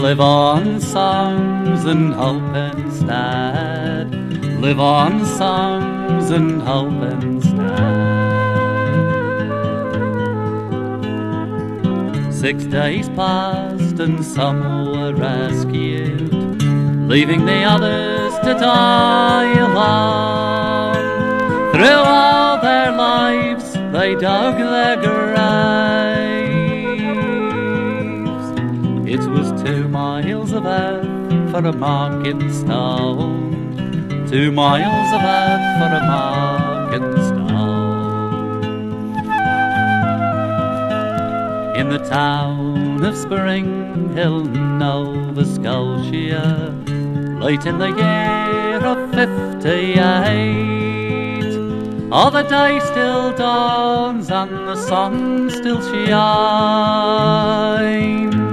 Live on songs and hope instead. Live on songs and hope instead. 6 days passed and some were rescued, leaving the others to die alone. Through all their lives they dug their graves. It was 2 miles of earth for a marking stone, 2 miles of earth for a marking stone. In the town of Spring Hill, Nova Scotia, late in the year of 58, oh, the day still dawns and the sun still shines.